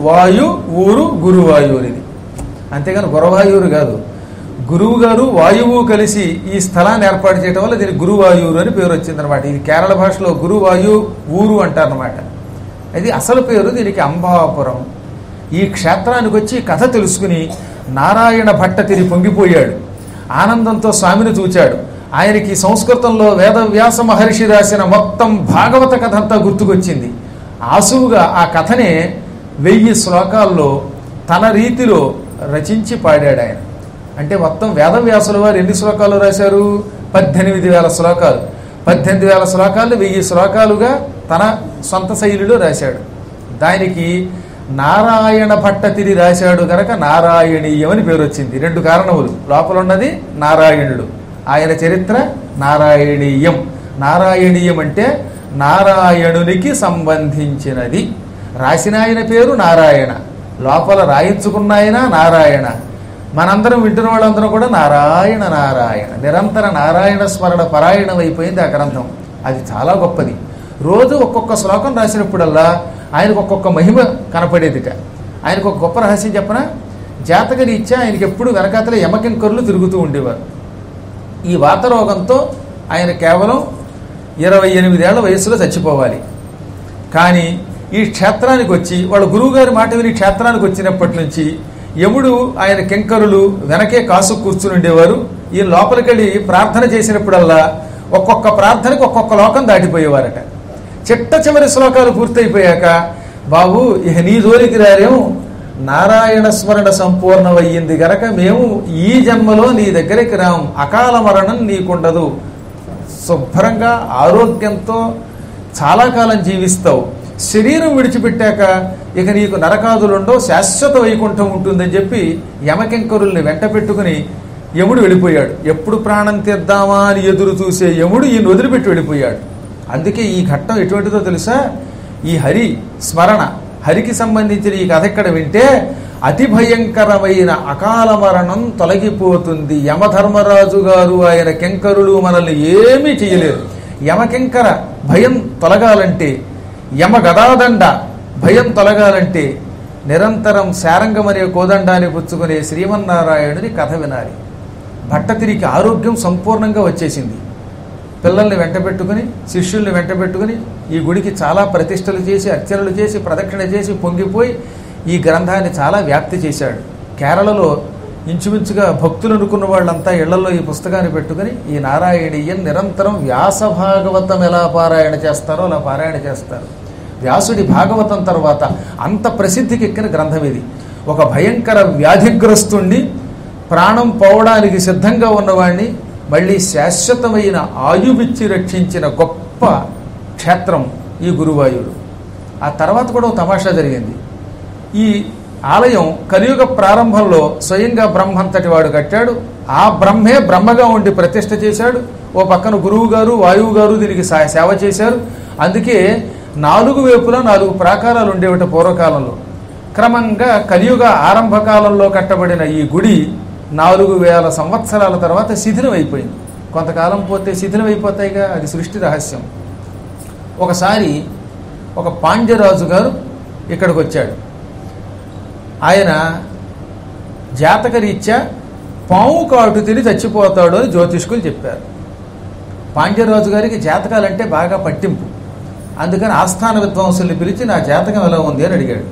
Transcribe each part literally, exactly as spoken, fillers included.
వాయు ఊరు గురువాయూరు. ఇది అంతేగాని గురవాయూరు కాదు. గురువు గారు వాయువు కలిసి ఈ స్థలాన్ని ఏర్పాటు చేయడం వల్ల దీనికి గురువాయూరు అని పేరు వచ్చిందనమాట. ఇది కేరళ భాషలో గురువాయు ఊరు అంటారనమాట. ఇది అసలు పేరు దీనికి అంబాపురం. ఈ క్షేత్రానికి వచ్చి కథ తెలుసుకుని నారాయణ భట్ట తిరిగి పొంగిపోయాడు. ఆనందంతో స్వామిని చూచాడు. ఆయనకి సంస్కృతంలో వేదవ్యాస మహర్షి రాసిన మొత్తం భాగవత కథ అంతా గుర్తుకొచ్చింది. ఆసువుగా ఆ కథనే వెయ్యి శ్లోకాల్లో తన రీతిలో రచించి పాడాడు ఆయన. అంటే మొత్తం వేదవ్యాసుల వారు ఎన్ని శ్లోకాలు రాశారు? పద్దెనిమిది వేల శ్లోకాలు. పద్దెనిమిది వేల శ్లోకాలు వెయ్యి శ్లోకాలుగా తన సొంత శైలిలో రాశాడు. దానికి నారాయణ భట్టతిరి రాశాడు గనక నారాయణీయం అని పేరు వచ్చింది. రెండు కారణములు. లోపల ఉన్నది నారాయణుడు, ఆయన చరిత్ర నారాయణీయం. నారాయణీయం అంటే నారాయణునికి సంబంధించినది. రాసిన ఆయన పేరు నారాయణ, లోపల రాయించుకున్న ఆయన నారాయణ. మనందరం వింటున్న వాళ్ళందరం కూడా నారాయణ నారాయణ నిరంతర నారాయణ స్మరణ పరాయణం అయిపోయింది ఆ గ్రంథం. అది చాలా గొప్పది. రోజు ఒక్కొక్క శ్లోకం రాసినప్పుడల్లా ఆయనకు ఒక్కొక్క మహిమ కనపడేదిట. ఆయనకు ఒక గొప్ప రహస్యం చెప్పనా? జాతక రీత్యా ఆయనకి ఎప్పుడు వెనకాతల యమకింకరులు తిరుగుతూ ఉండేవారు. ఈ వాతరోగంతో ఆయన కేవలం ఇరవై ఎనిమిదేళ్ల వయసులో చచ్చిపోవాలి. కానీ ఈ క్షేత్రానికి వచ్చి వాళ్ళ గురువుగారి మాట విని క్షేత్రానికి వచ్చినప్పటి నుంచి యముడు ఆయన కింకరులు వెనకే కాసు కూర్చుని ఉండేవారు. ఈ లోపలికెళ్ళి ప్రార్థన చేసినప్పుడల్లా ఒక్కొక్క ప్రార్థనకు ఒక్కొక్క లోకం దాటిపోయేవారట. చిట్ట చివరి శ్లోకాలు పూర్తయిపోయాక, బాబు ఇక నీ జోలికి రారేం, నారాయణ స్మరణ సంపూర్ణమయ్యింది గనక మేము ఈ జన్మలో నీ దగ్గరికి రాం, అకాల మరణం నీకుండదు, శుభ్రంగా ఆరోగ్యంతో చాలా కాలం జీవిస్తావు, శరీరం విడిచిపెట్టాక ఇక నీకు నరకాదులుండో, శాశ్వత వైకుంఠం ఉంటుందని చెప్పి యమకింకరుల్ని వెంట పెట్టుకుని యముడు వెళ్ళిపోయాడు. ఎప్పుడు ప్రాణం తీద్దామా అని ఎదురు చూసే యముడు ఈయన వదిలిపెట్టి వెళ్ళిపోయాడు. అందుకే ఈ ఘట్టం ఎటువంటిదో తెలుసా? ఈ హరి స్మరణ, హరికి సంబంధించిన ఈ కథ ఇక్కడ వింటే అతి భయంకరమైన అకాల మరణం తొలగిపోతుంది. యమధర్మరాజు గారు ఆయన కింకరులు మనల్ని ఏమీ చేయలేరు. యమకింకర భయం తొలగాలంటే, యమ గదాదండ భయం తొలగాలంటే నిరంతరం శారంగం అనే కోదండాన్ని పుచ్చుకునే శ్రీమన్నారాయణుని కథ వినాలి. భట్టతిరికి ఆరోగ్యం సంపూర్ణంగా వచ్చేసింది. పిల్లల్ని వెంట పెట్టుకుని, శిష్యుల్ని వెంట పెట్టుకుని ఈ గుడికి చాలా ప్రతిష్టలు చేసి, అర్చనలు చేసి, ప్రదక్షిణ చేసి పొంగిపోయి ఈ గ్రంథాన్ని చాలా వ్యాప్తి చేశాడు. కేరళలో ఇంచుమించుగా భక్తులు అనుకున్న వాళ్ళంతా ఇళ్లలో ఈ పుస్తకాన్ని పెట్టుకుని ఈ నారాయణీయం నిరంతరం వ్యాస భాగవతం ఎలా పారాయణ చేస్తారో అలా పారాయణ చేస్తారు. వ్యాసుడి భాగవతం తర్వాత అంత ప్రసిద్ధికి ఎక్కిన గ్రంథం ఇది. ఒక భయంకర వ్యాధిగ్రస్తుణ్ణి, ప్రాణం పోవడానికి సిద్ధంగా ఉన్నవాడిని మళ్ళీ శాశ్వతమైన ఆయువిచ్చి రక్షించిన గొప్ప క్షేత్రం ఈ గురువాయూరు. ఆ తర్వాత కూడా ఒక తమాషా జరిగింది. ఈ ఆలయం కలియుగ ప్రారంభంలో స్వయంగా బ్రహ్మంతటి వాడు కట్టాడు. ఆ బ్రహ్మే బ్రహ్మగా ఉండి ప్రతిష్ఠ చేశాడు. ఓ పక్కన గురువు గారు, వాయువు గారు దీనికి సేవ చేశారు. అందుకే నాలుగు వైపులా నాలుగు ప్రాకారాలు ఉండేవిట పూర్వకాలంలో. క్రమంగా కలియుగ ఆరంభ కాలంలో కట్టబడిన ఈ గుడి నాలుగు వేల సంవత్సరాల తర్వాత శిథిలం అయిపోయింది. కొంతకాలం పోతే శిథిలం అయిపోతాయిగా, అది సృష్టి రహస్యం. ఒకసారి ఒక పాండ్యరాజు గారు ఇక్కడికి వచ్చాడు. ఆయన జాతక రీత్యా పాము కాటు తిని చచ్చిపోతాడు అని జ్యోతిష్కులు చెప్పారు. పాండ్యరాజు గారికి జాతకాలంటే బాగా పట్టింపు. అందుకని ఆస్థాన విద్వాంసుల్ని పిలిచి నా జాతకం ఎలా ఉంది అని అడిగాడు.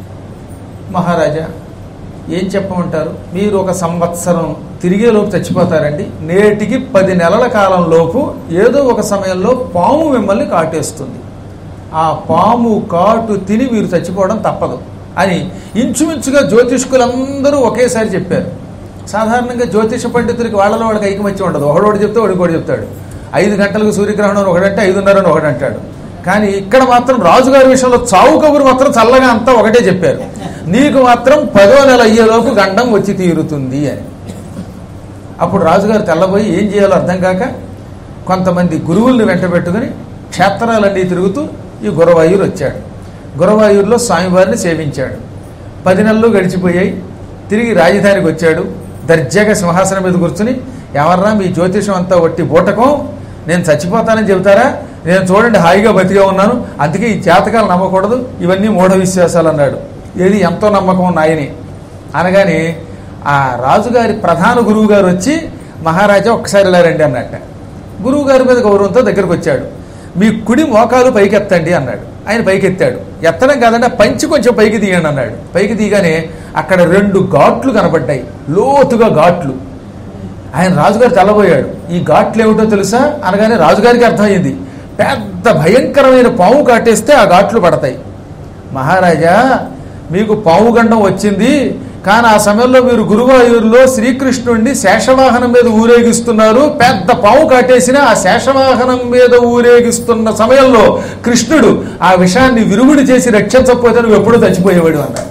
మహారాజా ఏం చెప్పమంటారు, మీరు ఒక సంవత్సరం తిరిగేలోపు చచ్చిపోతారండి. నేటికి పది నెలల కాలంలోపు ఏదో ఒక సమయంలో పాము మిమ్మల్ని కాటేస్తుంది. ఆ పాము కాటు తిని మీరు చచ్చిపోవడం తప్పదు అని ఇంచుమించుగా జ్యోతిష్కులందరూ ఒకేసారి చెప్పారు. సాధారణంగా జ్యోతిష పండితులకి వాళ్ళలో వాళ్ళకి ఐకమత్యం ఉండదు. ఒకడోడు చెప్తే ఒకటి చెప్తాడు. ఐదు గంటలకు సూర్యగ్రహణం ఒకడంటే ఐదున్నరని ఒకడంటాడు. కానీ ఇక్కడ మాత్రం రాజుగారి విషయంలో చావు కబురు మాత్రం చల్లగా అంతా ఒకటే చెప్పారు. నీకు మాత్రం పదో నెల అయ్యేలోపు గండం వచ్చి తీరుతుంది అని. అప్పుడు రాజుగారు తెల్లబోయి ఏం చేయాలో అర్థం కాక కొంతమంది గురువుల్ని వెంట పెట్టుకుని క్షేత్రాలన్నీ తిరుగుతూ ఈ గురవాయూరు వచ్చాడు. గురవాయూరులో స్వామివారిని సేవించాడు. పది నెలలు గడిచిపోయాయి. తిరిగి రాజధానికి వచ్చాడు. దర్జాగా సింహాసనం మీద కూర్చుని, ఎవర్రా మీ జ్యోతిషం అంతా ఒట్టి బూటకం, నేను చచ్చిపోతానని చెబుతారా, నేను చూడండి హాయిగా బతిగా ఉన్నాను, అందుకే ఈ జాతకాలు నమ్మకూడదు, ఇవన్నీ మూఢ విశ్వాసాలు అన్నాడు. ఏది ఎంతో నమ్మకం నాయని అనగానే ఆ రాజుగారి ప్రధాన గురువు గారు వచ్చి మహారాజా ఒక్కసారి ఇలా రండి అన్నట్ట. గురువు గారి మీద గౌరవంతో దగ్గరకు వచ్చాడు. మీ కుడి మోకాలు పైకెత్తండి అన్నాడు. ఆయన పైకెత్తాడు. ఎత్తడం కాదంటే పంచి కొంచెం పైకి తీయండి అన్నాడు. పైకి తీయగానే అక్కడ రెండు ఘాట్లు కనబడ్డాయి, లోతుగా ఘాట్లు. ఆయన రాజుగారు తెల్లబోయాడు. ఈ ఘాట్లు ఏమిటో తెలుసా అనగానే రాజుగారికి అర్థమైంది. పెద్ద భయంకరమైన పాము కాటేస్తే ఆ ఘాట్లు పడతాయి. మహారాజా మీకు పాము గండం వచ్చింది, కానీ ఆ సమయంలో మీరు గురువాయూరులో శ్రీకృష్ణుడిని శేషవాహనం మీద ఊరేగిస్తున్నారు. పెద్ద పాము కాటేసిన ఆ శేషవాహనం మీద ఊరేగిస్తున్న సమయంలో కృష్ణుడు ఆ విషయాన్ని విరుగుడు చేసి రక్షించకపోతే నువ్వు ఎప్పుడూ చచ్చిపోయేవాడు అన్నాడు.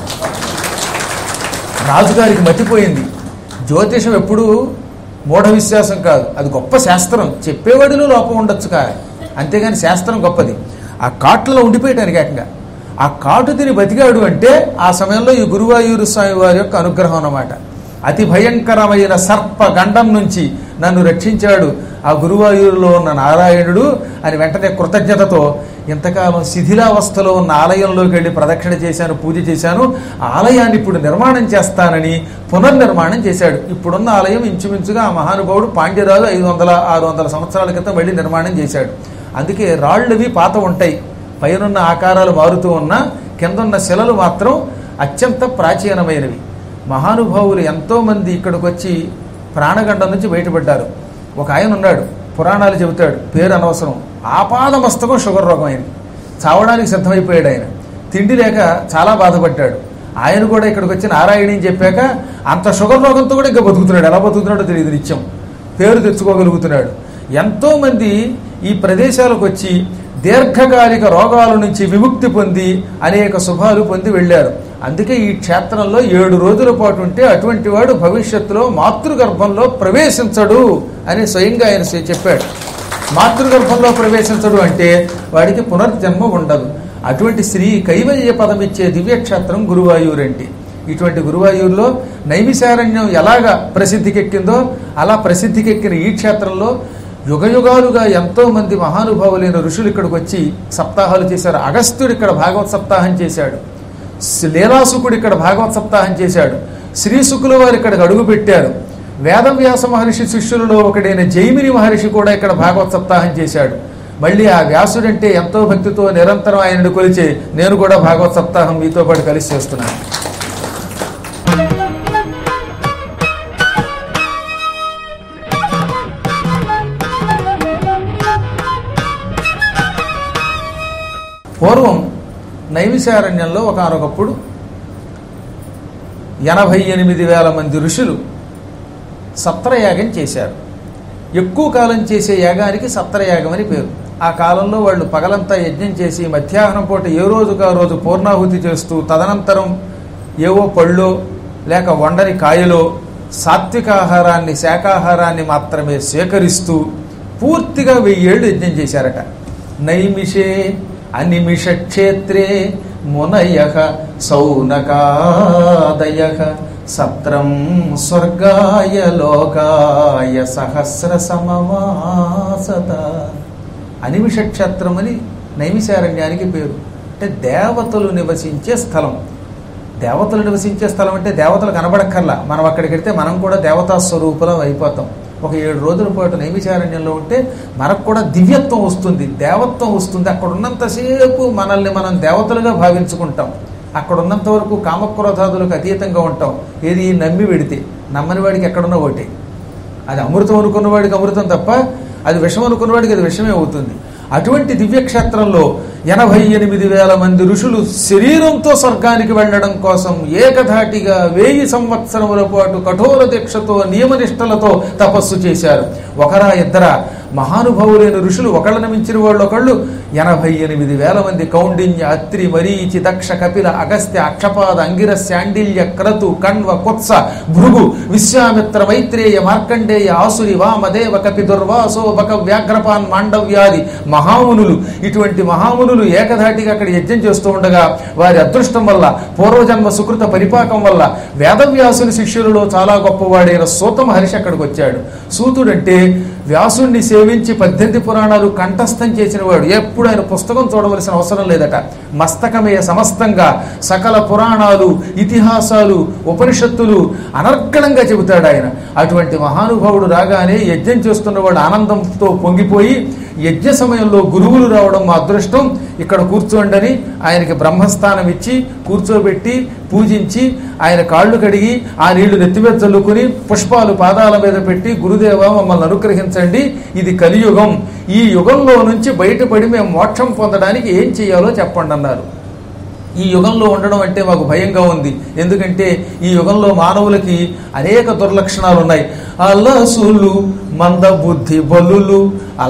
రాజుగారికి మతిపోయింది. జ్యోతిషం ఎప్పుడు మూఢ విశ్వాసం కాదు, అది గొప్ప శాస్త్రం. చెప్పేవాడిలో లోపం ఉండొచ్చు కా, అంతేగాని శాస్త్రం గొప్పది. ఆ కాట్లలో ఉండిపోయటానికి ఏకంగా ఆ కాటు తిని బతికాడు అంటే ఆ సమయంలో ఈ గురువాయూరు స్వామి వారి యొక్క అనుగ్రహం అన్నమాట. అతి భయంకరమైన సర్ప గండం నుంచి నన్ను రక్షించాడు ఆ గురువాయూరులో ఉన్న నారాయణుడు అని వెంటనే కృతజ్ఞతతో ఇంతకాలం శిథిలావస్థలో ఉన్న ఆలయంలోకి వెళ్ళి ప్రదక్షిణ చేశాను, పూజ చేశాను, ఆలయాన్ని ఇప్పుడు నిర్మాణం చేస్తానని పునర్నిర్మాణం చేశాడు. ఇప్పుడున్న ఆలయం ఇంచుమించుగా ఆ మహానుభావుడు పాండ్యరాజు ఐదు వందల ఆరు వందల సంవత్సరాల క్రితం వెళ్ళి నిర్మాణం చేశాడు. అందుకే రాళ్ళవి పాత ఉంటాయి, పైనున్న ఆకారాలు మారుతూ ఉన్నా కిందన్న శిలలు మాత్రం అత్యంత ప్రాచీనమైనవి. మహానుభావులు ఎంతోమంది ఇక్కడికి వచ్చి ప్రాణగండం నుంచి బయటపడ్డారు. ఒక ఆయన ఉన్నాడు, పురాణాలు చెబుతాడు, పేరు అనవసరం, ఆపాద మస్తకం షుగర్ రోగం అయింది, చావడానికి సిద్ధమైపోయాడు. ఆయన తిండి లేక చాలా బాధపడ్డాడు. ఆయన కూడా ఇక్కడికి వచ్చి నారాయణి అని చెప్పాక అంత షుగర్ రోగంతో కూడా ఇంకా బతుకుతున్నాడు. ఎలా బతుకుతున్నాడో తెలియదు, నిత్యం పేరు తెచ్చుకోగలుగుతున్నాడు. ఎంతోమంది ఈ ప్రదేశాలకు వచ్చి దీర్ఘకాలిక రోగాల నుంచి విముక్తి పొంది అనేక శుభాలు పొంది వెళ్ళారు. అందుకే ఈ క్షేత్రంలో ఏడు రోజుల పాటు ఉంటే అటువంటి వాడు భవిష్యత్తులో మాతృగర్భంలో ప్రవేశించడు అని స్వయంగా ఆయన చెప్పాడు. మాతృగర్భంలో ప్రవేశించడు అంటే వాడికి పునర్జన్మ ఉండదు. అటువంటి శ్రీ కైవల్య పదమిచ్చే దివ్యక్షేత్రం గురువాయూరంటి. ఇటువంటి గురువాయూరులో నైమిశారణ్యం ఎలాగా ప్రసిద్ధికెక్కిందో అలా ప్రసిద్ధికెక్కిన ఈ క్షేత్రంలో యుగయుగాలుగా ఎంతో మంది మహానుభావులైన ఋషులు ఇక్కడికి వచ్చి సప్తాహాలు చేశారు. అగస్త్యుడు ఇక్కడ భాగవత్ సప్తాహం చేశాడు, లీలాసుకుడు ఇక్కడ భాగవత్ సప్తాహం చేశాడు, శ్రీశుకుల వారు ఇక్కడికి అడుగు పెట్టారు. వేదవ్యాస మహర్షి శిష్యులలో ఒకడైన జైమిని మహర్షి కూడా ఇక్కడ భాగవత్ సప్తాహం చేశాడు. మళ్ళీ ఆ వ్యాసుడంటే ఎంతో భక్తితో నిరంతరం ఆయనను కొలిచే నేను కూడా భాగవత్ సప్తాహం మీతో పాటు కలిసి చేస్తున్నాను. పూర్వం నైమిశారణ్యంలో ఒకనొకప్పుడు ఎనభై ఎనిమిది వేల మంది ఋషులు సత్రయాగం చేశారు. ఎక్కువ కాలం చేసే యాగానికి సత్రయాగం అని పేరు. ఆ కాలంలో వాళ్ళు పగలంతా యజ్ఞం చేసి మధ్యాహ్నం పూట ఏ రోజుకా రోజు పూర్ణాహుతి చేస్తూ తదనంతరం ఏవో పళ్ళో లేక వండని కాయలో సాత్వికాహారాన్ని శాకాహారాన్ని మాత్రమే స్వీకరిస్తూ పూర్తిగా వెయ్యేళ్ళు యజ్ఞం చేశారట. నైమిషే అనిమిష క్షేత్రే మునయః సౌనకాదయః సత్రం స్వర్గాయ లోకాయ సహస్ర సమమాసత. అనిమిష క్షేత్రం అని నైమిశారణ్యానికి పేరు. అంటే దేవతలు నివసించే స్థలం. దేవతలు నివసించే స్థలం అంటే దేవతలు కనబడక్కర్లా, మనం అక్కడికి వెళ్తే మనం కూడా దేవతా స్వరూపులం అయిపోతాం. ఒక ఏడు రోజుల పాటు నైమిశారణ్యంలో ఉంటే మనకు కూడా దివ్యత్వం వస్తుంది, దేవత్వం వస్తుంది. అక్కడ ఉన్నంతసేపు మనల్ని మనం దేవతలుగా భావించుకుంటాం. అక్కడ ఉన్నంత వరకు కామక్రోధాదులకు అతీతంగా ఉంటాం. ఏది నమ్మి వెడితే, నమ్మని వాడికి ఎక్కడున్నా ఒకటి. అది అమృతం అనుకున్నవాడికి అమృతం తప్ప అది విషం అనుకున్నవాడికి అది విషమే అవుతుంది. అటువంటి దివ్యక్షేత్రంలో ఎనభై ఎనిమిది వేల మంది ఋషులు శరీరంతో స్వర్గానికి వెళ్ళడం కోసం ఏకధాటిగా వెయ్యి సంవత్సరముల పాటు కఠోర దీక్షతో నియమనిష్టలతో తపస్సు చేశారు. ఒకరా ఇద్దరా మహానుభావులైన ఋషులు ఒకళ్ళని మించిన వాళ్ళు ఒకళ్ళు ఎనభై ఎనిమిది వేల మంది. కౌండిన్య, అత్రి, మరీచి, దక్ష, కపిల, అగస్త్య, అక్షపాద, అంగిర, శాండిల్య, క్రతు, కణ్వ, కుత్స, భృగు, విశ్వామిత్ర, మైత్రేయ, మార్కండేయ, ఆసురి, వామదేవ, కపి, దుర్వాసో, బక, వ్యాఘ్రపాన్, మాండవ్యాది మహామునులు. ఇటువంటి మహామునులు ఏకధాటిగా అక్కడ యజ్ఞం చేస్తూ ఉండగా వారి అదృష్టం వల్ల, పూర్వజన్మ సుకృత పరిపాకం వల్ల వేదవ్యాసుని శిష్యులలో చాలా గొప్పవాడైన సూత మహర్షి అక్కడికి వచ్చాడు. సూతుడంటే వ్యాసుణ్ణి సేవించి పద్దెనిమిది పురాణాలు కంఠస్థం చేసిన వాడు. ఎప్పుడు ఆయన పుస్తకం చూడవలసిన అవసరం లేదట. మస్తకమే సమస్తంగా సకల పురాణాలు, ఇతిహాసాలు, ఉపనిషత్తులు అనర్గళంగా చెబుతాడు ఆయన. అటువంటి మహానుభావుడు రాగానే యజ్ఞం చేస్తున్నవాడు ఆనందంతో పొంగిపోయి, యజ్ఞ సమయంలో గురువులు రావడం మా అదృష్టం, ఇక్కడ కూర్చోండి అని ఆయనకి బ్రహ్మస్థానం ఇచ్చి కూర్చోబెట్టి పూజించి ఆయన కాళ్ళు కడిగి ఆ నీళ్లు నెత్తిమీద చల్లుకుని పుష్పాలు పాదాల మీద పెట్టి, గురుదేవ మమ్మల్ని అనుగ్రహించండి, ఇది కలియుగం, ఈ యుగంలో నుంచి బయటపడి మేము మోక్షం పొందడానికి ఏం చేయాలో చెప్పండి అన్నారు. ఈ యుగంలో ఉండడం అంటే మాకు భయంగా ఉంది. ఎందుకంటే ఈ యుగంలో మానవులకి అనేక దుర్లక్షణాలు ఉన్నాయి. అలసులు, మందబుద్ధి బలులు,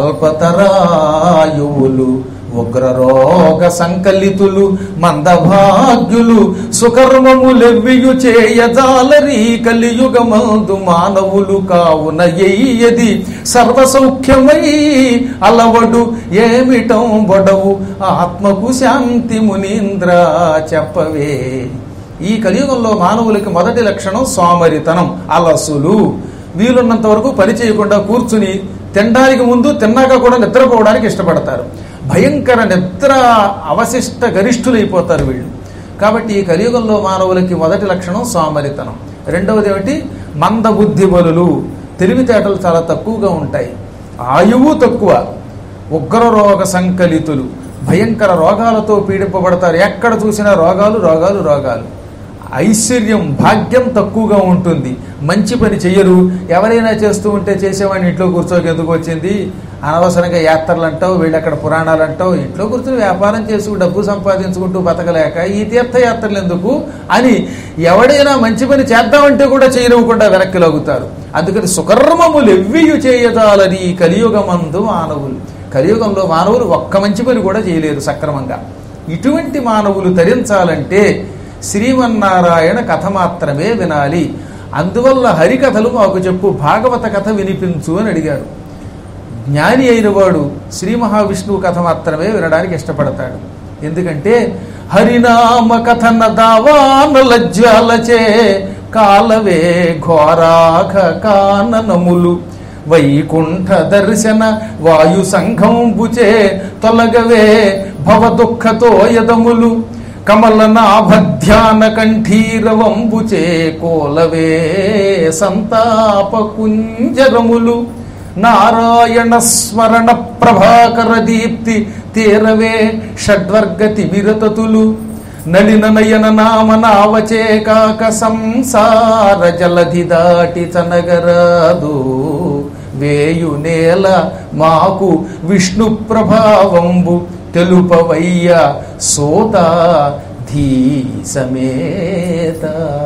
అల్పతరాయువులు, ఉగ్రరోగ సంకలితులు, మందభాగ్యులు, సుకర్మములెవ్వియు చేయజాలరి కలియుగమందు మానవులు కావున ఎయ్యది సర్వసౌఖ్యమై అలవడు ఏమిటం బొడవు ఆత్మకు శాంతి మునీంద్ర చెప్పవే. ఈ కలియుగంలో మానవులకి మొదటి లక్షణం సోమరితనం, అలసులు. వీలున్నంత వరకు పని చేయకుండా కూర్చుని తినడానికి ముందు తిన్నాక కూడా నిద్రపోవడానికి ఇష్టపడతారు. భయంకర నిద్ర అవశిష్ట గరిష్ఠులైపోతారు వీళ్ళు. కాబట్టి ఈ కలియుగంలో మానవులకి మొదటి లక్షణం సోమరితనం. రెండవది ఏమిటి? మందబుద్ధి బలులు, తెలివితేటలు చాలా తక్కువగా ఉంటాయి, ఆయువు తక్కువ, ఉగ్రరోగ సంకలితులు, భయంకర రోగాలతో పీడింపబడతారు. ఎక్కడ చూసినా రోగాలు రోగాలు రోగాలు. ఐశ్వర్యం, భాగ్యం తక్కువగా ఉంటుంది, మంచి పని చెయ్యరు. ఎవరైనా చేస్తూ ఉంటే చేసేవాడిని ఇంట్లో కూర్చోకి ఎందుకు వచ్చింది, అనవసరంగా యాత్రలు అంటావు, వీళ్ళక్కడ పురాణాలు అంటావు, ఇంట్లో కూర్చొని వ్యాపారం చేసుకు డబ్బు సంపాదించుకుంటూ బతకలేక ఈ తీర్థయాత్రలు ఎందుకు అని ఎవడైనా మంచి పని చేద్దామంటే కూడా చేయనివ్వకుండా వెనక్కి లాగుతారు. అందుకని సుకర్మములు ఎవ్వియు చేయజాలని కలియుగమందు మానవులు. కలియుగంలో మానవులు ఒక్క మంచి పని కూడా చేయలేరు సక్రమంగా. ఇటువంటి మానవులు తరించాలంటే శ్రీమన్నారాయణ కథ మాత్రమే వినాలి. అందువల్ల హరికథలు మాకు చెప్పు, భాగవత కథ వినిపించు అని అడిగారు. జ్ఞాని అయిన వాడు శ్రీ మహావిష్ణువు కథ మాత్రమే వినడానికి ఇష్టపడతాడు. ఎందుకంటే హరినామ కథన దావాన లజ్జాలచే కాలవే ఘోరాఘ కాననములు వైకుంఠ దర్శన వాయు సంఘంబుచే తొలగవే భవ దుఃఖతో యదములు కమలనాభధ్యాన కంఠీరవంబుచే కోలవే సంతాప కుంజరములు నారాయణ స్మరణ ప్రభాకర దీప్తి తీరవే షడ్వర్గతి విరతతులు నలిన నయన నామ నావచే కాక సంసార జలధి దాటి చనగరాదు వేయు నేల మాకు విష్ణు ప్రభావంబు తెలుపవయ్య సోత ధీ సమేత.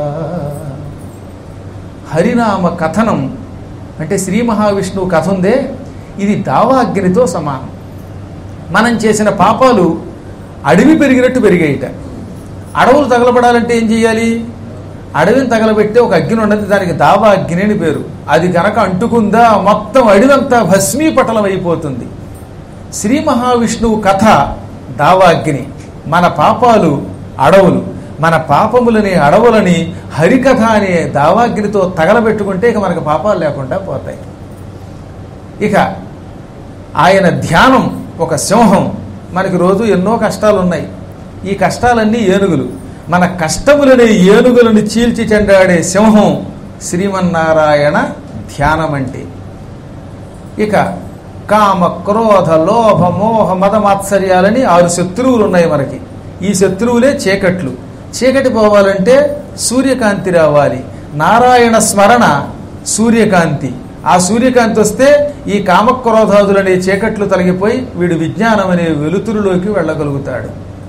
హరినామ కథనం అంటే శ్రీ మహావిష్ణువు కథ ఉందే, ఇది దావాగ్నితో సమానం. మనం చేసిన పాపాలు అడవి పెరిగినట్టు పెరిగాయిట. అడవులు తగలబడాలంటే ఏం చేయాలి? అడవిని తగలబెట్టే ఒక అగ్ని ఉన్నది, దానికి దావా అగ్ని అని పేరు. అది కనుక అంటుకుందా మొత్తం అడవంతా భస్మీపటలం అయిపోతుంది. శ్రీ మహావిష్ణువు కథ దావాగ్ని, మన పాపాలు అడవులు. మన పాపములని అడవులని హరికథ అనే దావాగ్నితో తగలబెట్టుకుంటే ఇక మనకు పాపాలు లేకుండా పోతాయి. ఇక ఆయన ధ్యానం ఒక సింహం. మనకి రోజు ఎన్నో కష్టాలు ఉన్నాయి. ఈ కష్టాలన్నీ ఏనుగులు. మన కష్టములనే ఏనుగులను చీల్చి చెండాడే సింహం శ్రీమన్నారాయణ ధ్యానం అంటే. ఇక కామ క్రోధ లోభ మోహ మదమాత్సర్యాలని ఆరు శత్రువులు ఉన్నాయి మనకి. ఈ శత్రువులే చీకట్లు. చీకటి పోవాలంటే సూర్యకాంతి రావాలి. నారాయణ స్మరణ సూర్యకాంతి. ఆ సూర్యకాంతి వస్తే ఈ కామక్రోధాదులనే చీకట్లు తొలగిపోయి వీడు విజ్ఞానం అనే వెలుతురులోకి వెళ్ళగలుగుతాడు.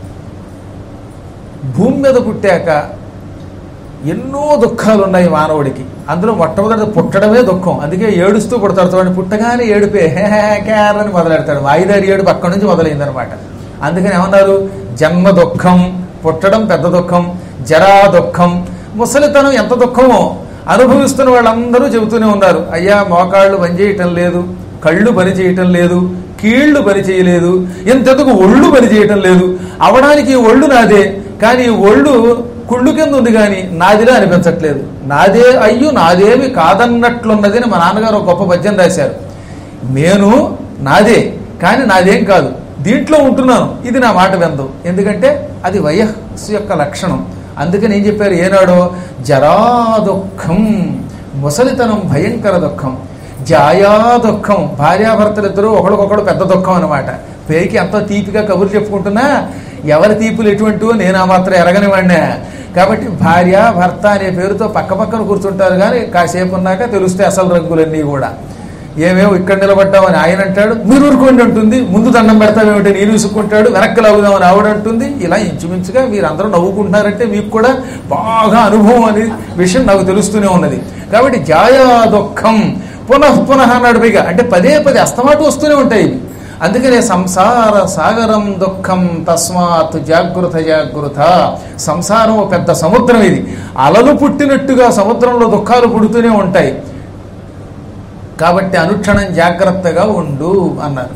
భూమి మీద పుట్టాక ఎన్నో దుఃఖాలు ఉన్నాయి మానవుడికి. అందులో మొట్టమొదటి పుట్టడమే దుఃఖం. అందుకే ఏడుస్తూ పుడతాడు. చూడండి, పుట్టగానే ఏడుపే హే క్యార్ అని మొదలెడతాడు. వాయిదారి ఏడుపు అక్కడి నుంచి మొదలైందనమాట. అందుకని ఏమన్నారు? జన్మ దుఃఖం, పుట్టడం పెద్ద దుఃఖం, జరా దుఃఖం, ముసలితనం ఎంత దుఃఖమో అనుభవిస్తున్న వాళ్ళందరూ చెబుతూనే ఉన్నారు. అయ్యా మోకాళ్ళు పని చేయటం లేదు, కళ్ళు పని చేయటం లేదు, కీళ్లు పని చేయలేదు, ఎంతెందుకు ఒళ్ళు పని చేయటం లేదు. అవడానికి ఒళ్ళు నాదే, కానీ ఒళ్ళు కుళ్ళు కింద ఉంది కానీ నాదిలా అనిపించట్లేదు. నాదే అయ్యో నాదేమి కాదన్నట్లున్నదని మా నాన్నగారు ఒక గొప్ప పద్యం రాశారు. నేను నాదే కానీ నాదేం కాదు, దీంట్లో ఉంటున్నాను, ఇది నా మాట విందు. ఎందుకంటే అది వయస్సు యొక్క లక్షణం. అందుకని ఏం చెప్పారు ఏనాడో, జరా దుఃఖం, ముసలితనం భయంకర దుఃఖం, జాయా దుఃఖం, భార్యాభర్తలిద్దరూ ఒకడికొకడు పెద్ద దుఃఖం అనమాట. పేరుకి ఎంతో తీపిగా కబుర్లు చెప్పుకుంటున్నా ఎవరి తీపులు ఎటువంటివో నేను ఆ మాత్రం ఎరగని వాడినా. కాబట్టి భార్య భర్త అనే పేరుతో పక్క పక్కన కూర్చుంటారు కానీ కాసేపు ఉన్నాక తెలుస్తాయి అసలు రంగులన్నీ కూడా. ఏమేమో ఇక్కడ నిలబడ్డామని ఆయన అంటాడు, మీరు ఊరుకోండి అంటుంది, ముందు దండం పెడతామేమిటి నేను విసుక్కుంటాడు, వెనక్కి లాగుదామని ఆవిడ అంటుంది. ఇలా ఇంచుమించుగా మీరు అందరూ నవ్వుకుంటున్నారంటే మీకు కూడా బాగా అనుభవం అనే విషయం నాకు తెలుస్తూనే ఉన్నది. కాబట్టి జాయా దుఃఖం పునః పునః నడిపిగా అంటే పదే పదే అస్తమాటు వస్తూనే ఉంటాయి ఇవి. అందుకనే సంసార సాగరం దుఃఖం తస్మాత్ జాగృత జాగృత. సంసారం పెద్ద సముద్రం, ఇది అలలు పుట్టినట్టుగా సముద్రంలో దుఃఖాలు పుడుతూనే ఉంటాయి. కాబట్టి అనుక్షణం జాగ్రత్తగా ఉండు అన్నారు.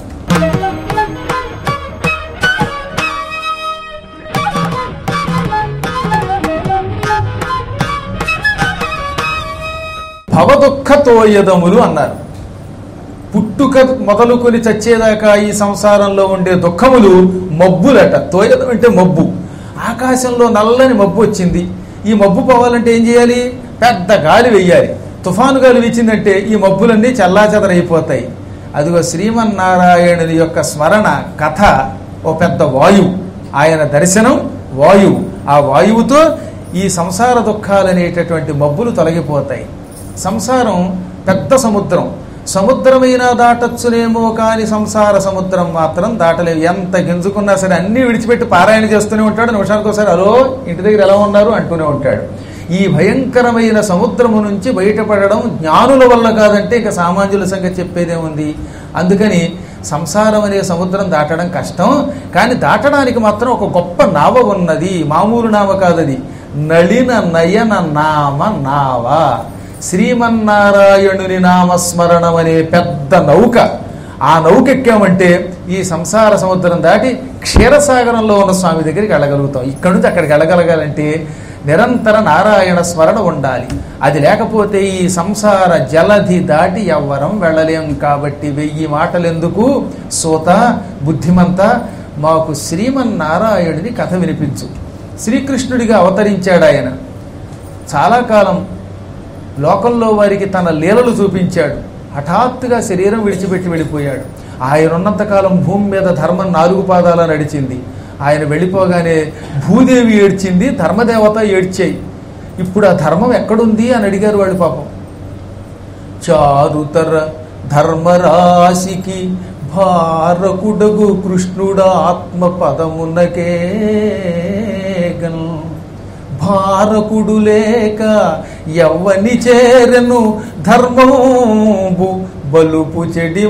భవదుఃఖతోయదములు అన్నారు. పుట్టుక మొదలుకొని చచ్చేదాకా ఈ సంసారంలో ఉండే దుఃఖములు మబ్బులట. తోయదం అంటే మబ్బు. ఆకాశంలో నల్లని మబ్బు వచ్చింది, ఈ మబ్బు పోవాలంటే ఏం చేయాలి, పెద్ద గాలి వెయ్యాలి. తుఫాను గాలి వీచిందంటే ఈ మబ్బులన్నీ చల్లాచెదరైపోతాయి. అదిగో శ్రీమన్నారాయణుని యొక్క స్మరణ కథ ఓ పెద్ద వాయువు, ఆయన దర్శనం వాయువు. ఆ వాయువుతో ఈ సంసార దుఃఖాలనేటటువంటి మబ్బులు తొలగిపోతాయి. సంసారం పెద్ద సముద్రం, సముద్రమైనా దాటచ్చునేమో కానీ సంసార సముద్రం మాత్రం దాటలేవు. ఎంత గింజుకున్నా సరే అన్నీ విడిచిపెట్టి పారాయణ చేస్తూనే ఉంటాడు. నిమిషానికి ఒకసారి హలో ఇంటి దగ్గర ఎలా ఉన్నారు అంటూనే ఉంటాడు. ఈ భయంకరమైన సముద్రము నుంచి బయటపడడం జ్ఞానుల వల్ల కాదంటే ఇక సామాన్యుల సంగతి చెప్పేదేముంది. అందుకని సంసారం అనే సముద్రం దాటడం కష్టం, కానీ దాటడానికి మాత్రం ఒక గొప్ప నావ ఉన్నది. మామూలు నావ కాదది, నళిన నయన నామ నావ. శ్రీమన్నారాయణుని నామస్మరణం అనే పెద్ద నౌక. ఆ నౌక ఎక్కామంటే ఈ సంసార సముద్రం దాటి క్షీరసాగరంలో ఉన్న స్వామి దగ్గరికి వెళ్ళగలుగుతాం. ఇక్కడి నుంచి అక్కడికి వెళ్ళగలగాలంటే నిరంతర నారాయణ స్మరణ ఉండాలి. అది లేకపోతే ఈ సంసార జలధి దాటి ఎవ్వరం వెళ్ళలేం. కాబట్టి వెయ్యి మాటలెందుకు సోత బుద్ధిమంత, మాకు శ్రీమన్నారాయణుని కథ వినిపించు. శ్రీకృష్ణుడిగా అవతరించాడు ఆయన. చాలా కాలం లోకంలో వారికి తన లీలలు చూపించాడు. హఠాత్తుగా శరీరం విడిచిపెట్టి వెళ్ళిపోయాడు. ఆయన ఉన్నంతకాలం భూమి మీద ధర్మం నాలుగు పాదాల నడిచింది. ఆయన వెళ్ళిపోగానే భూదేవి ఏడ్చింది, ధర్మదేవత ఏడ్చాయి. ఇప్పుడు ఆ ధర్మం ఎక్కడుంది అని అడిగారు వాళ్ళు పాపం. చారుతర ధర్మరాశికి భారకుడగు కృష్ణుడ ఆత్మ పదమునకే గన్ భారకుడు లేక ఎవ్వని చేరను ధర్మంబు బలుపు చెడి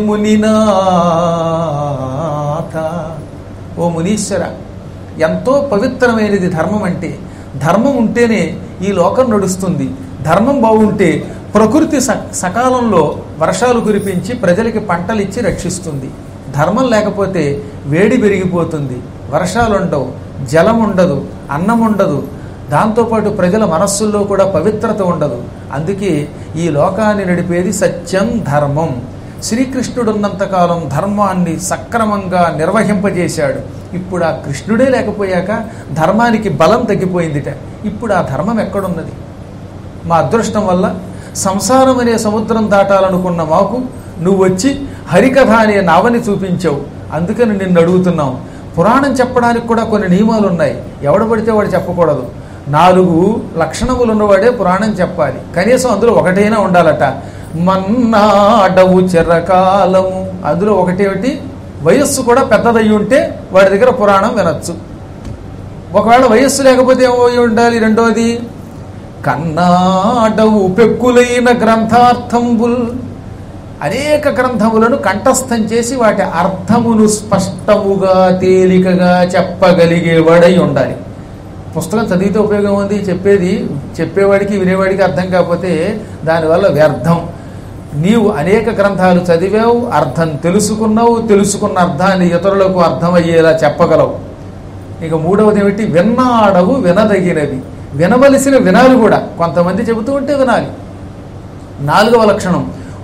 మునినాథ. ఓ మునీశ్వర, ఎంతో పవిత్రమైనది ధర్మం అంటే. ధర్మం ఉంటేనే ఈ లోకం నడుస్తుంది. ధర్మం బాగుంటే ప్రకృతి సకాలంలో వర్షాలు కురిపించి ప్రజలకి పంటలు ఇచ్చి రక్షిస్తుంది. ధర్మం లేకపోతే వేడి పెరిగిపోతుంది, వర్షాలు ఉండవు, జలం ఉండదు, అన్నం ఉండదు, దాంతోపాటు ప్రజల మనస్సుల్లో కూడా పవిత్రత ఉండదు. అందుకే ఈ లోకాన్ని నడిపేది సత్యం ధర్మం. శ్రీకృష్ణుడు ఉన్నంతకాలం ధర్మాన్ని సక్రమంగా నిర్వహింపజేశాడు. ఇప్పుడు ఆ కృష్ణుడే లేకపోయాక ధర్మానికి బలం తగ్గిపోయిందిట. ఇప్పుడు ఆ ధర్మం ఎక్కడున్నది? మా అదృష్టం వల్ల సంసారం అనే సముద్రం దాటాలనుకున్న మాకు నువ్వు వచ్చి హరికథ అనే నావని చూపించావు. అందుకని నిన్ను అడుగుతున్నాం. పురాణం చెప్పడానికి కూడా కొన్ని నియమాలు ఉన్నాయి. ఎవడు పడితే వాడు చెప్పకూడదు. నాలుగు లక్షణములు ఉన్నవాడే పురాణం చెప్పాలి. కనీసం అందులో ఒకటైనా ఉండాలట. మన్నాడవు చిరకాలము, అందులో ఒకటేమిటి, వయస్సు కూడా పెద్దదయ్యి ఉంటే వాడి దగ్గర పురాణం వినొచ్చు. ఒకవేళ వయస్సు లేకపోతే ఏమోయి ఉండాలి. రెండోది కన్నాడవు పెక్కులైన గ్రంథార్థంబుల్, అనేక గ్రంథములను కంఠస్థం చేసి వాటి అర్థమును స్పష్టముగా తేలికగా చెప్పగలిగేవాడై ఉండాలి. పుస్తకం చదివితే ఉపయోగం ఉంది, చెప్పేది చెప్పేవాడికి వినేవాడికి అర్థం కాకపోతే దానివల్ల వ్యర్థం. నీవు అనేక గ్రంథాలు చదివావు, అర్థం తెలుసుకున్నావు, తెలుసుకున్న అర్థాన్ని ఇతరులకు అర్థమయ్యేలా చెప్పగలవు. ఇక మూడవది ఏమిటి, విన్నాడవు వినదగినవి, వినవలసిన వినాలి కూడా. కొంతమంది చెబుతూ ఉంటే వినాలి. నాలుగవ లక్షణం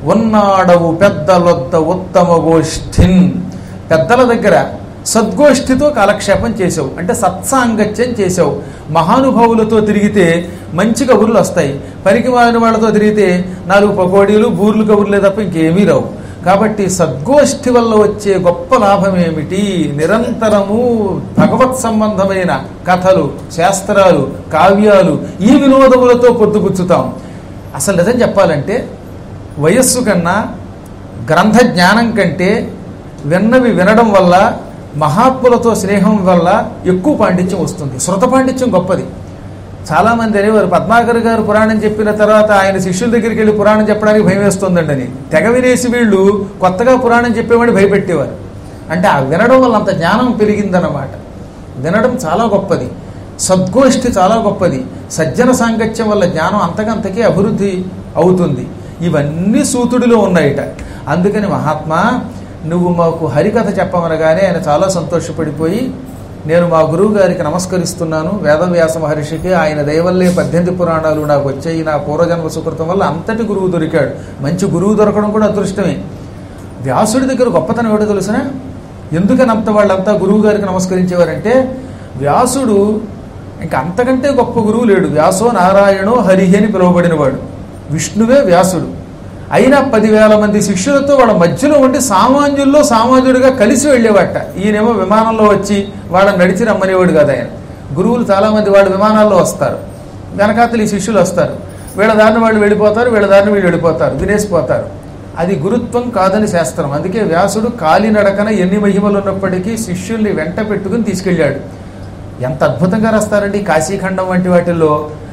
ఉన్నాడవు పెద్దలొద్ద ఉత్తమ గోష్ఠిన్, పెద్దల దగ్గర సద్గోష్ఠితో కాలక్షేపం చేసావు అంటే సత్సాంగత్యం చేసావు. మహానుభావులతో తిరిగితే మంచి కబుర్లు వస్తాయి, పనికి మాలిన వాళ్ళతో తిరిగితే నాలుగు పకోడీలు బూర్లు కబుర్లే తప్ప ఇంకేమీ రావు. కాబట్టి సద్గోష్ఠి వల్ల వచ్చే గొప్ప లాభం ఏమిటి? నిరంతరము భగవత్ సంబంధమైన కథలు, శాస్త్రాలు, కావ్యాలు, ఈ వినోదములతో పొద్దుపుచ్చుతాం. అసలు నిజం చెప్పాలంటే వయస్సు కన్నా గ్రంథ జ్ఞానం కంటే విన్నవి వినడం వల్ల, మహాత్ములతో స్నేహం వల్ల ఎక్కువ పాండిత్యం వస్తుంది. శృత పాండిత్యం గొప్పది. చాలామంది అనేవారు పద్మాకర్ గారు పురాణం చెప్పిన తర్వాత ఆయన శిష్యుల దగ్గరికి వెళ్ళి పురాణం చెప్పడానికి భయం వేస్తుందండి అని. తెగ వినేసి వీళ్ళు కొత్తగా పురాణం చెప్పేవాడిని భయపెట్టేవారు. అంటే ఆ వినడం వల్ల అంత జ్ఞానం పెరిగిందన్నమాట. వినడం చాలా గొప్పది, సద్గోష్ఠి చాలా గొప్పది, సజ్జన సాంగత్యం వల్ల జ్ఞానం అంతకంతకీ అభివృద్ధి అవుతుంది. ఇవన్నీ సూతుడిలో ఉన్నాయిట. అందుకని మహాత్మా నువ్వు మాకు హరికథ చెప్పమనగానే ఆయన చాలా సంతోషపడిపోయి, నేను మా గురువు గారికి నమస్కరిస్తున్నాను, వేదవ్యాస మహర్షికి, ఆయన దయవల్లే పద్దెనిమిది పురాణాలు నాకు వచ్చాయి, నా పూర్వజన్మ సుకృతం వల్ల అంతటి గురువు దొరికాడు. మంచి గురువు దొరకడం కూడా అదృష్టమే. వ్యాసుడి దగ్గర గొప్పతనం ఏమిటో తెలుసునా? ఎందుకని అంత వాళ్ళంతా గురువు గారికి నమస్కరించేవారంటే, వ్యాసుడు ఇంకా అంతకంటే గొప్ప గురువు లేడు. వ్యాసో నారాయణో హరిహి అని పిలువబడినవాడు. విష్ణువే వ్యాసుడు. అయినా పదివేల మంది శిష్యులతో వాళ్ళ మధ్యలో ఉండి సామాన్యుల్లో సామాన్యుడిగా కలిసి వెళ్ళేవాట. ఈయనేమో విమానంలో వచ్చి వాళ్ళని నడిచి రమ్మనేవాడు కదా ఆయన. గురువులు చాలామంది వాళ్ళు విమానాల్లో వస్తారు, వెనకాతలు ఈ శిష్యులు వస్తారు, వీళ్ళ దారిని వాళ్ళు వెళ్ళిపోతారు, వీళ్ళ దారిని వీళ్ళు వెళ్ళిపోతారు, వినేసిపోతారు. అది గురుత్వం కాదని శాస్త్రం. అందుకే వ్యాసుడు కాలినడకన ఎన్ని మహిమలు ఉన్నప్పటికీ శిష్యుల్ని వెంట పెట్టుకుని తీసుకెళ్ళాడు. ఎంత అద్భుతంగా రాస్తారండి. కాశీఖండం వంటి వాటిల్లో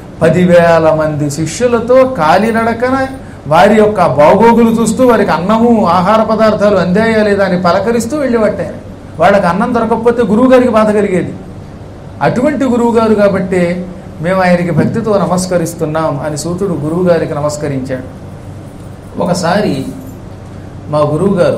పదివేల మంది శిష్యులతో కాలినడకన వారి యొక్క బాగోగులు చూస్తూ, వారికి అన్నము ఆహార పదార్థాలు అందాయా లేదా అని పలకరిస్తూ వెళ్ళేవాటారు. వాళ్ళకి అన్నం దొరకకపోతే గురువు గారికి బాధ కలిగేది. అటువంటి గురువు గారు కాబట్టి మేము ఆయనకి భక్తితో నమస్కరిస్తున్నాం అని సూతుడు గురువు గారికి నమస్కరించాడు. ఒకసారి మా గురువు గారు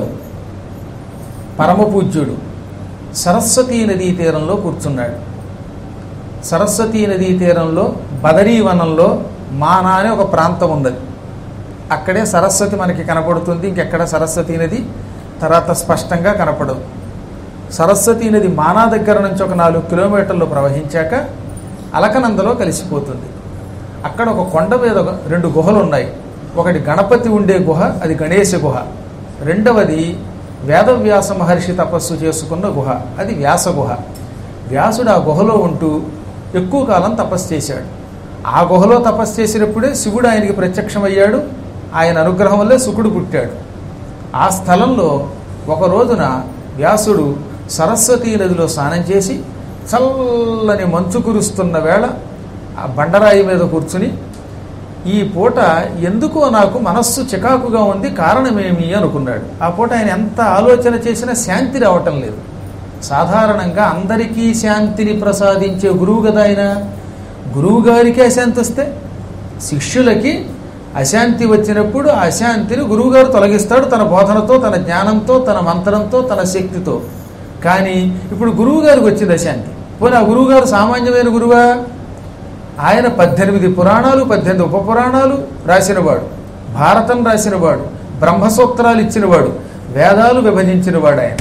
పరమపూజ్యుడు సరస్వతీ నదీ తీరంలో కూర్చున్నాడు. సరస్వతీ నదీ తీరంలో బదరీవనంలో మానా అనే ఒక ప్రాంతం ఉన్నది. అక్కడే సరస్వతి మనకి కనపడుతుంది. ఇంకెక్కడ సరస్వతీ నది తర్వాత స్పష్టంగా కనపడదు. సరస్వతీ నది మానా దగ్గర నుంచి ఒక నాలుగు కిలోమీటర్లు ప్రవహించాక అలకనందలో కలిసిపోతుంది. అక్కడ ఒక కొండ మీద రెండు గుహలు ఉన్నాయి. ఒకటి గణపతి ఉండే గుహ, అది గణేశ గుహ. రెండవది వేదవ్యాస మహర్షి తపస్సు చేసుకున్న గుహ, అది వ్యాస గుహ. వ్యాసుడు ఆ గుహలో ఉంటూ ఎక్కువ కాలం తపస్సు చేశాడు. ఆ గుహలో తపస్సు చేసినప్పుడే శివుడు ఆయనకి ప్రత్యక్షమయ్యాడు. ఆయన అనుగ్రహం వల్లే శుకుడు పుట్టాడు. ఆ స్థలంలో ఒక రోజున వ్యాసుడు సరస్వతీ నదిలో స్నానం చేసి చల్లని మంచు కురుస్తున్న వేళ ఆ బండరాయి మీద కూర్చుని, ఈ పూట ఎందుకో నాకు మనస్సు చికాకుగా ఉంది, కారణమేమి అనుకున్నాడు. ఆ పూట ఆయన ఎంత ఆలోచన చేసినా శాంతి రావటం లేదు. సాధారణంగా అందరికీ శాంతిని ప్రసాదించే గురువు కదా ఆయన. గురువు గారికి అశాంతి వస్తే శిష్యులకి అశాంతి వచ్చినప్పుడు ఆ అశాంతిని గురువుగారు తొలగిస్తాడు తన బోధనతో, తన జ్ఞానంతో, తన మంత్రంతో, తన శక్తితో. కానీ ఇప్పుడు గురువు గారికి వచ్చింది అశాంతి. పోనీ ఆ గురువుగారు సామాన్యమైన గురువా? ఆయన పద్దెనిమిది పురాణాలు, పద్దెనిమిది ఉప పురాణాలు రాసినవాడు, భారతం రాసినవాడు, బ్రహ్మసూత్రాలు ఇచ్చినవాడు, వేదాలు విభజించినవాడు. ఆయన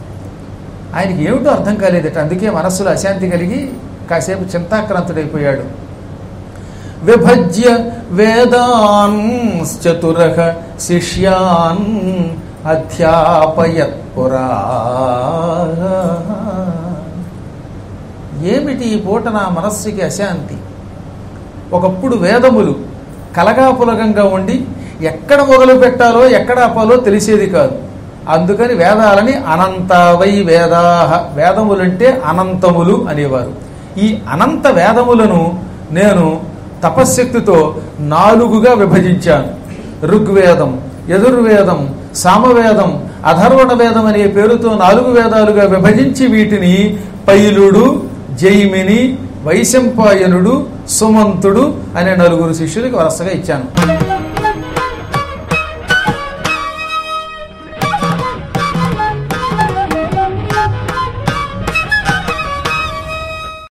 ఆయనకి ఏమిటో అర్థం కాలేదట. అందుకే మనస్సులో అశాంతి కలిగి కాసేపు చింతాక్రాంతుడైపోయాడు. విభజ్య వేదాన్ చతురః శిష్యాన్ అధ్యాపయత్ పురా. ఏమిటి ఈ పూట నా మనస్సుకి అశాంతి? ఒకప్పుడు వేదములు కలగాపులగంగా ఉండి ఎక్కడ మొదలు పెట్టాలో ఎక్కడ ఆపాలో తెలిసేది కాదు. అందుకని వేదాలని అనంతవై వేదాహ, వేదములంటే అనంతములు అనేవారు. ఈ అనంత వేదములను నేను తపశ్శక్తితో నాలుగుగా విభజించాను. ఋగ్వేదం, యజుర్వేదం, సామవేదం, అథర్వణ వేదం అనే పేరుతో నాలుగు వేదాలుగా విభజించి వీటిని పైలుడు, జైమిని, వైశంపాయనుడు, సుమంతుడు అనే నలుగురు శిష్యులకి వరుసగా ఇచ్చాను.